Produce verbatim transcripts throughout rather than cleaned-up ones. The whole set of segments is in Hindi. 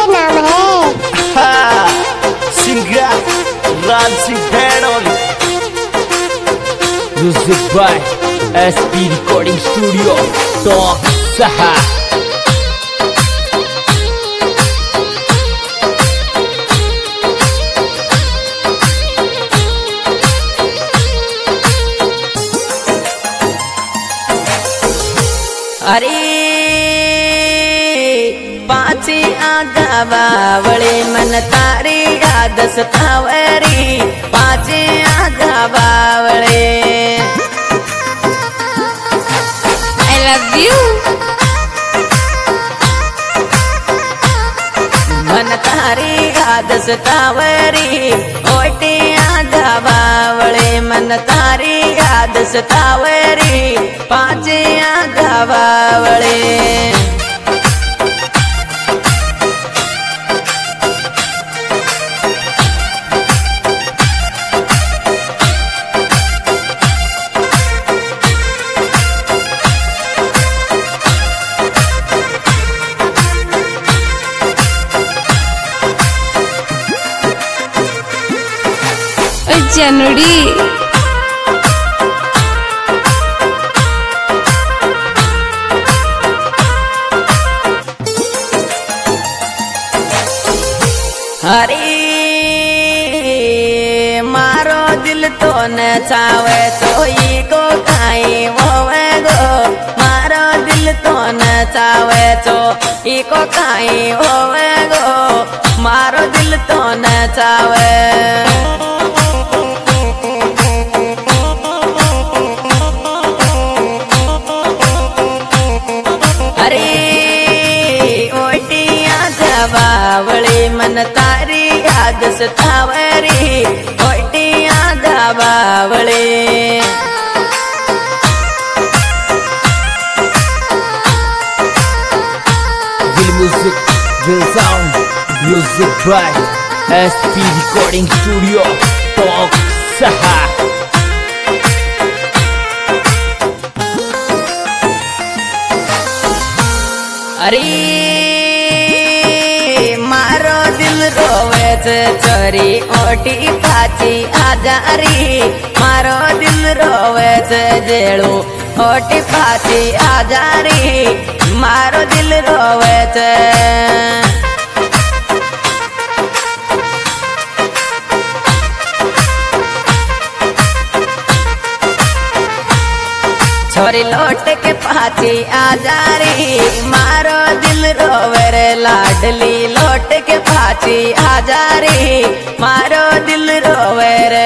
नाम है। हाँ, singer Raj Singh Bhedoli. Music by SP recording studio top Saha. अरे पाची आगा बावळे मन तारी याद सतावरी। पाची आगा बावळे I love you। मन तारी याद सतावरी। ओटी आगा बावळे मन तारी याद सतावरी। पाची आगा बावळे जनवरी अरे मारो दिल तो न चावे तो ई को काई होवे गो। मारो दिल तो न चावे तो ई को काई होवे गो। मारो दिल तो न चावे। अरे ओटिया बावळे मन तारी याद सतावरी। ओटिया बावळे दिल म्यूजिक दिल sound. Music by SP recording studio top Saha. अरे मारो दिल रोवे चोरी ओटी पाची आजारी। मारो दिल रोवे जेड़ू ओटी पाची आजारी। मारो दिल रोवे छोरी लौट के पाची आजारी। मारो दिल रोवे रे लाडली लौट के पाची आजारी। मारो दिल रोवे रे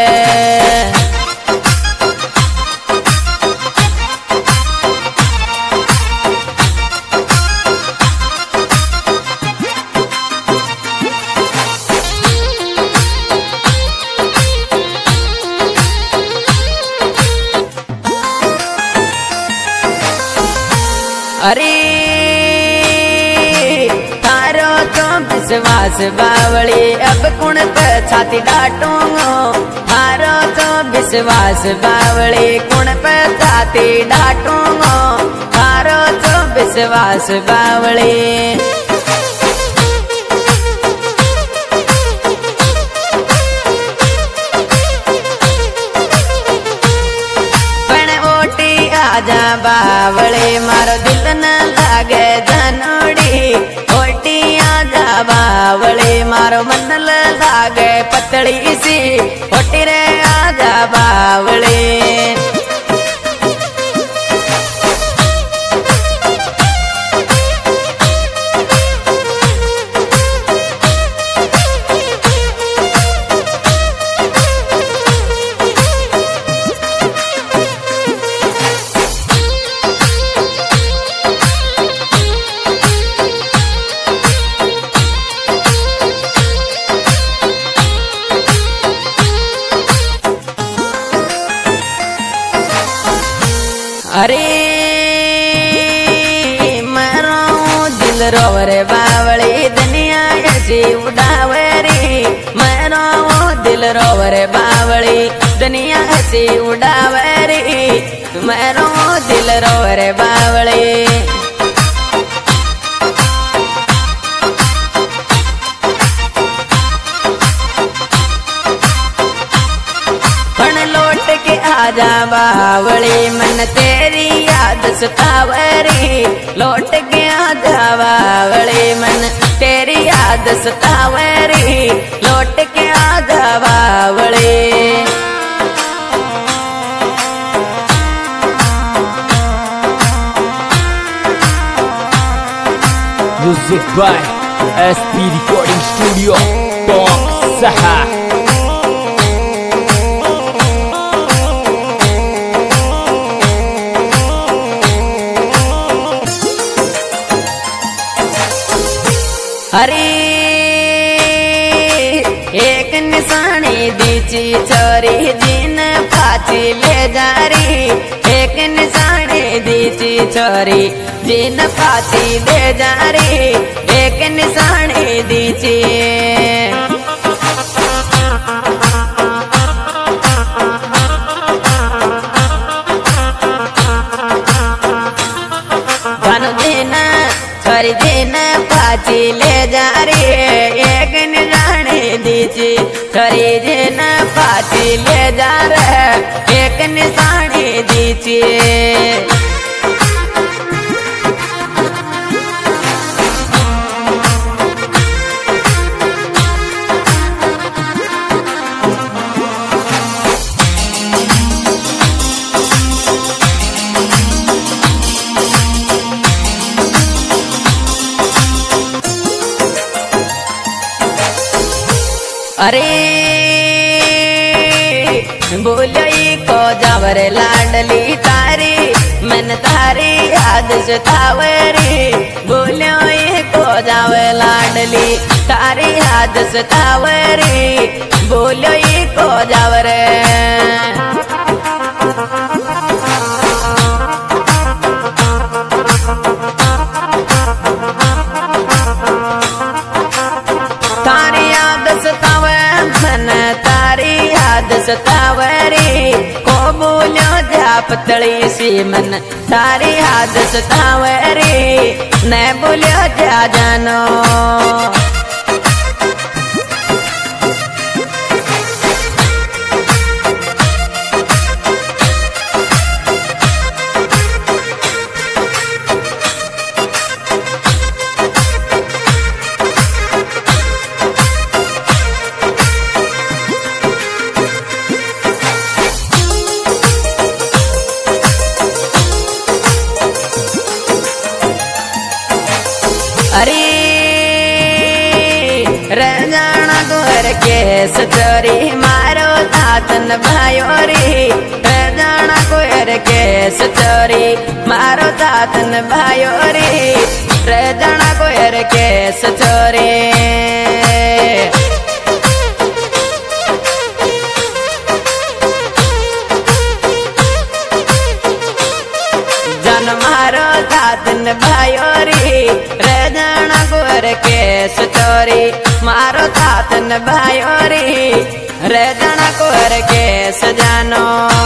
अरे तारो तो विश्वास बावली अब कुण पे छाती डांटूंगो। तारो तो विश्वास बावली कुण पे छाती डांटूंगो। तारो तो विश्वास बावली आजा बावळे मारो दिल न लागे जनोड़ी। ओटी आजा बावळे मारो मन लागे पतली सी। ओटी रे आजा बावळे अरे मारो दिल रोवे बावळे दुनिया ऐसी उड़ावरी। मारो दिल रोवे बावळे दुनिया ऐसी उड़ावरी। मारो दिल रोवे बावळे आजा बावली मन तेरी याद सतावरी लौट के आजा बावली मन तेरी याद सतावरी लौट के आजा बावली Music by S P Recording Studio, Talk Saha. अरे एक निशानी दीची छोरी जिन फाची ले जा री एक निशानी दीची छोरी जिन फाची ले जा री एक निशानी दीची धनु दिन छोरी जिन फाची ले जा री एक निशानी दीची छोरी जिन फाची ले जा रे एक निशानी दीची अरे बोलई को जावर लाडली तारी मन तारी याद सतावरी बोलई को जावर लाडली तारी याद सतावरी बोलई को जावर तारी याद सतावे मन तारी याद सतावरी को बोलो जा पतली सी मन तारी याद सतावरी न बोलो जा जानो अरे रंजाना गोर केस चोरी मारो तातन भायो रे रंजाना गोर केस चोरी मारो तातन भायो रे रंजाना गोर केस चोरी जन मारो तातन भायो रे रजाना गोर केस चोरी मारो तातन भायो रे रजाना गोर केस जानो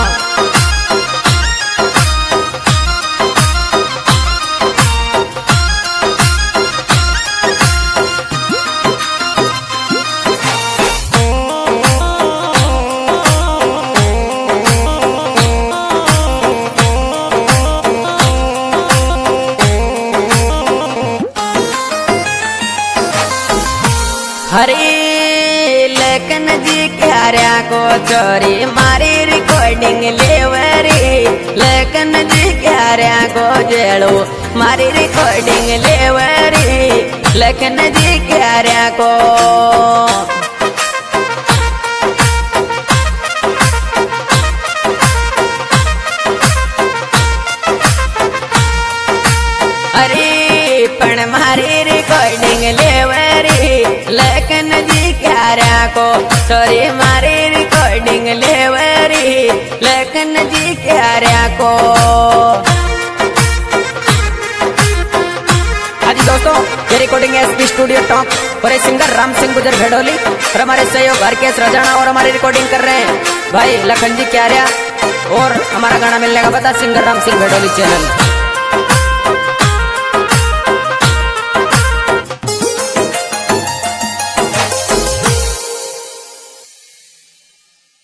हरे लेकिन जी क्यारा को चोरी मारी रिकॉर्डिंग लेवरी लेकिन जी क्यारा को जेड़ो मारी रिकॉर्डिंग लेवरी लेकिन जी क्यारा को अरे पण मारी रिकॉर्डिंग लेवरी लेकिन जी क्यारा को सॉरी मारी रिकॉर्डिंग लेवरी लेकिन जी क्यारा को आज दोस्तों ये recording S P studio talk और ये सिंगर राम सिंह गुजर भेडोली और हमारे सहयोग हरकेश रजाना और हमारी रिकॉर्डिंग कर रहे हैं भाई लखन जी क्यारा और हमारा गाना मिलने का पता सिंगर राम सिंह भेडोली चैनल।